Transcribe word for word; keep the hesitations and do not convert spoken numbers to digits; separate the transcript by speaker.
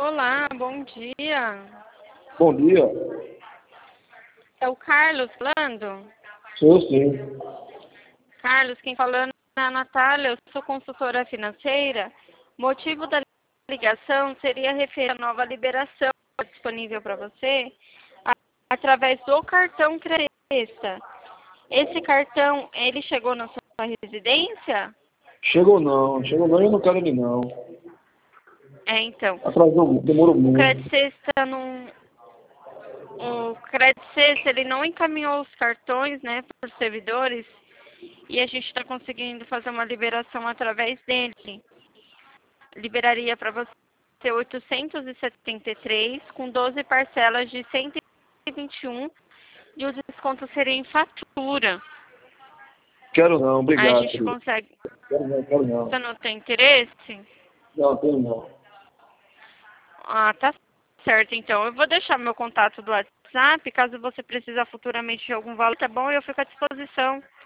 Speaker 1: Olá, bom dia.
Speaker 2: Bom dia.
Speaker 1: É o Carlos falando?
Speaker 2: Sou sim.
Speaker 1: Carlos, quem falando é a Natália, eu sou consultora financeira. O motivo da ligação seria referir a nova liberação disponível para você a- através do cartão Cresta. Esse cartão, ele chegou na sua residência?
Speaker 2: Chegou não, chegou não, eu não quero ele não.
Speaker 1: É, então.
Speaker 2: Atrasou, demorou
Speaker 1: O
Speaker 2: muito.
Speaker 1: Credit Sexta não... O Credit Sexta, ele não encaminhou os cartões, né, para os servidores, e a gente está conseguindo fazer uma liberação através dele. Liberaria para você oitocentos e setenta e três com doze parcelas de cento e vinte e um e os descontos seriam em fatura.
Speaker 2: Quero não,
Speaker 1: Aí a
Speaker 2: obrigado.
Speaker 1: gente consegue.
Speaker 2: Quero não, quero não.
Speaker 1: Você não tem interesse?
Speaker 2: Não, tenho não.
Speaker 1: Ah, tá certo. Então, eu vou deixar meu contato do WhatsApp, caso você precise futuramente de algum valor, tá bom? Eu fico à disposição.